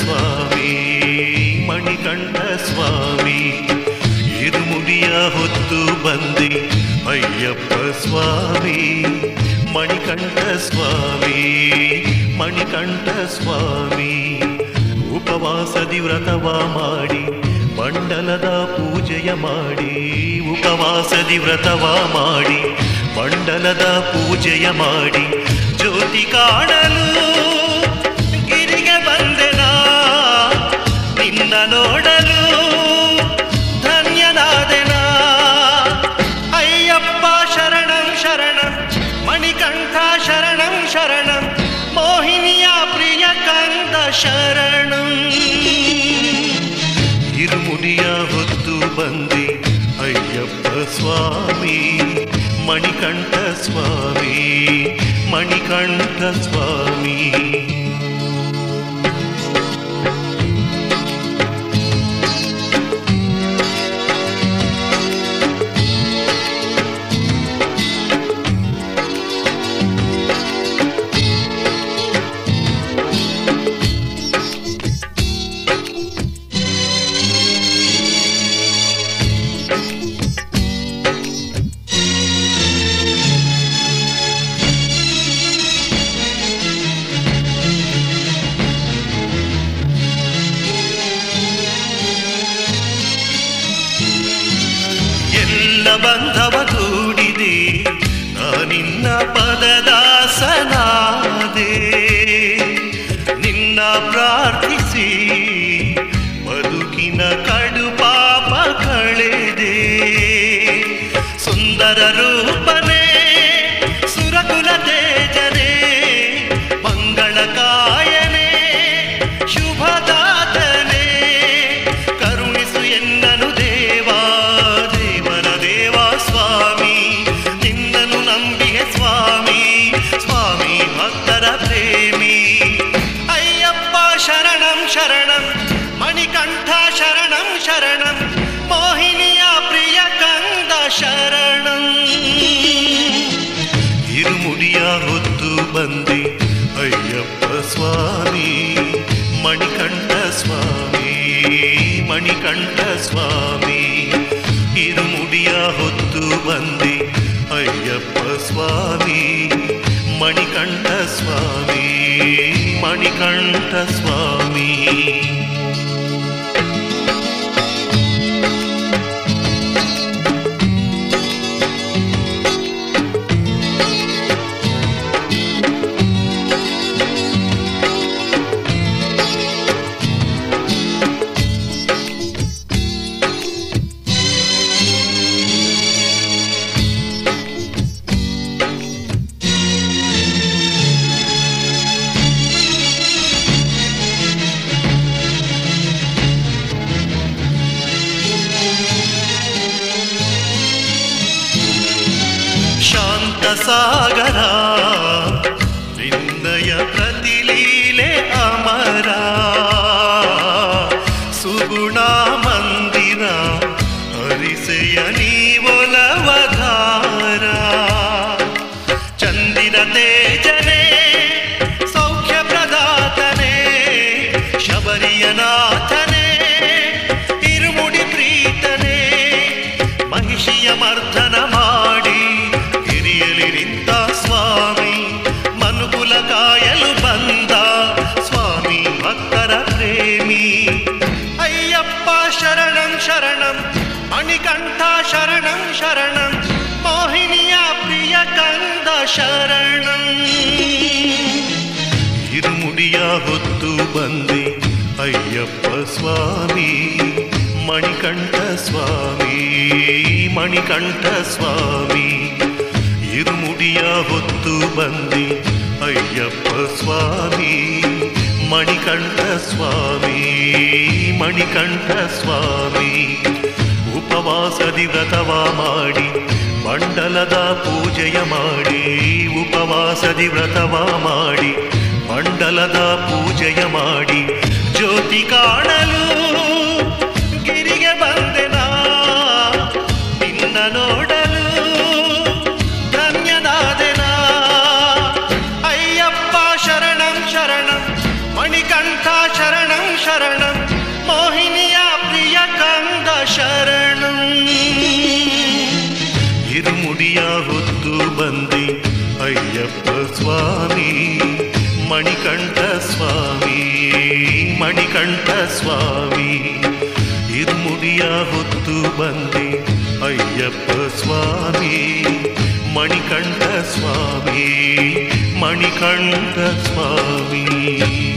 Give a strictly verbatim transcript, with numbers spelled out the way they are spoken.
ಸ್ವಾಮಿ ಮಣಿಕಂಠ ಸ್ವಾಮಿ ಇರುಮುಡಿಯ ಹೊತ್ತು ಬಂದೆ ಅಯ್ಯಪ್ಪ ಸ್ವಾಮಿ ಮಣಿಕಂಠ ಸ್ವಾಮಿ ಮಣಿಕಂಠ ಸ್ವಾಮಿ ಉಪವಾಸದಿ ವ್ರತವ ಮಾಡಿ ಮಂಡಲದ ಪೂಜೆಯ ಮಾಡಿ ಉಪವಾಸದಿ ವ್ರತವ ಮಾಡಿ ಮಂಡಲದ ಪೂಜೆಯ ಮಾಡಿ ಜ್ಯೋತಿ ಕಾಣಲು ಗಿರಿಗೆ ಬಂದೆನಾ ನಿನ್ನ ನೋಡಲು ಧನ್ಯನಾದೆನಾ ಅಯ್ಯಪ್ಪ ಶರಣಂ ಶರಣಂ ಮಣಿಕಂಠ ಶರಣಂ ಶರಣಂ ಮೋಹಿನಿಯ ಪ್ರಿಯ ಕಂದ ಶರಣಂ ಇರುಮುಡಿಯ ಹೊತ್ತು ಬಂದೆ ಅಯ್ಯಪ್ಪ ಸ್ವಾಮಿ ಮಣಿಕಂಠ ಸ್ವಾಮಿ ಮಣಿಕಂಠ ಸ್ವಾಮಿ ಬಂಧವ ಕೂಡಿದೆ ನಾನಿನ್ನ ಪದದಾಸನಾದೆ ನಿನ್ನ ಪ್ರಾರ್ಥಿಸಿ ಬದುಕಿನ ಕಡು ಪಾಪ ಕಳೆದೆ ಸುಂದರ ರೂಪನೇ ಸುರಕುಲ ತೇಜನೇ ಮಂಗಳ ಕಾಯನೇ ಶುಭದಾತನೇ ಕರುಣಿಸು ಎನ್ನನು ದೇವಾ ಸ್ವಾಮಿ ನಿನ್ನನ್ನು ನಂಬಿಹೆ ಸ್ವಾಮಿ ಸ್ವಾಮಿ ಭಕ್ತರ ಪ್ರೇಮಿ ಅಯ್ಯಪ್ಪ ಶರಣಂ ಶರಣಂ ಮಣಿಕಂಠ ಶರಣಂ ಶರಣಂ ಮೋಹಿನಿಯ ಪ್ರಿಯ ಕಂದ ಶರಣಂ ಇರುಮುಡಿಯ ಹೊತ್ತು ಬಂದೆ ಅಯ್ಯಪ್ಪ ಸ್ವಾಮಿ ಮಣಿಕಂಠ ಸ್ವಾಮಿ ಮಣಿಕಂಠ ಸ್ವಾಮಿ ಇರುಮುಡಿಯ ಹೊತ್ತು ಬಂದೆ ಅಯ್ಯಪ್ಪ ಸ್ವಾಮಿ ಮಣಿಕಂಠ ಸ್ವಾಮಿ ಮಣಿಕಂಠ ಸ್ವಾಮಿ ಸಾಗರ ನಿನ್ನಯ ಪ್ರತಿಲೀಲೆ ಅಮರ ಸುಗುಣ ಮಂದಿರ ಹರಿಸೆಯ ನೀವೊಲವಧಾರ ಚಂದಿರ ತೇಜನೆ ಸೌಖ್ಯ ಪ್ರದಾತನೆ ಶಬರಿಯನಾಥನೆ ಇರುಮುಡಿ ಪ್ರೀತನೆ ಮಹಿಷಿಯ ಮರ್ದನ ಮಾಡಿ ನಿಂತ ಸ್ವಾಮಿ ಮನುಕುಲ ಕಾಯಲು ಬಂದ ಸ್ವಾಮಿ ಭಕ್ತರ ಪ್ರೇಮಿ ಅಯ್ಯಪ್ಪ ಶರಣಂ ಶರಣಂ ಮಣಿಕಂಠ ಶರಣಂ ಶರಣಂ ಮೋಹಿನಿಯ ಪ್ರಿಯ ಕಂದ ಶರಣಂ ಇರುಮುಡಿಯ ಹೊತ್ತು ಬಂದೆ ಅಯ್ಯಪ್ಪ ಸ್ವಾಮಿ ಮಣಿಕಂಠ ಸ್ವಾಮಿ ಮಣಿಕಂಠ ಸ್ವಾಮಿ ಇರುಮುಡಿಯ ಹೊತ್ತು ಬಂದೆ ಅಯ್ಯಪ್ಪ ಸ್ವಾಮಿ ಮಣಿಕಂಠ ಸ್ವಾಮಿ ಮಣಿಕಂಠ ಸ್ವಾಮಿ ಉಪವಾಸದಿ ವ್ರತವ ಮಾಡಿ ಮಂಡಲದ ಪೂಜೆಯ ಮಾಡಿ ಉಪವಾಸದಿ ವ್ರತವ ಮಾಡಿ ಮಂಡಲದ ಪೂಜೆಯ ಮಾಡಿ ಜ್ಯೋತಿ ಕಾಣಲು ಗಿರಿಗೆ ಬಂದೆನಾ ನಿನ್ನ ನೋಡಲು ಧನ್ಯನಾದೆನಾ ಅಯ್ಯಪ್ಪ ಶರಣಂ ಶರಣಂ ಮಣಿಕಂಠ ಶರಣಂ ಶರಣಂ ಮೋಹಿನಿಯ ಪ್ರಿಯ ಕಂದ ಶರಣಂ. ಇರುಮುಡಿಯ ಹೊತ್ತು ಬಂದೆ ಅಯ್ಯಪ್ಪ ಸ್ವಾಮಿ ಮಣಿಕಂಠ ಸ್ವಾಮಿ ಮಣಿಕಂಠ ಸ್ವಾಮಿ. ಇರುಮುಡಿಯ ಹೊತ್ತು ಬಂದೆ ಅಯ್ಯಪ್ಪ ಸ್ವಾಮಿ ಮಣಿಕಂಠ ಸ್ವಾಮಿ ಮಣಿಕಂಠ ಸ್ವಾಮಿ.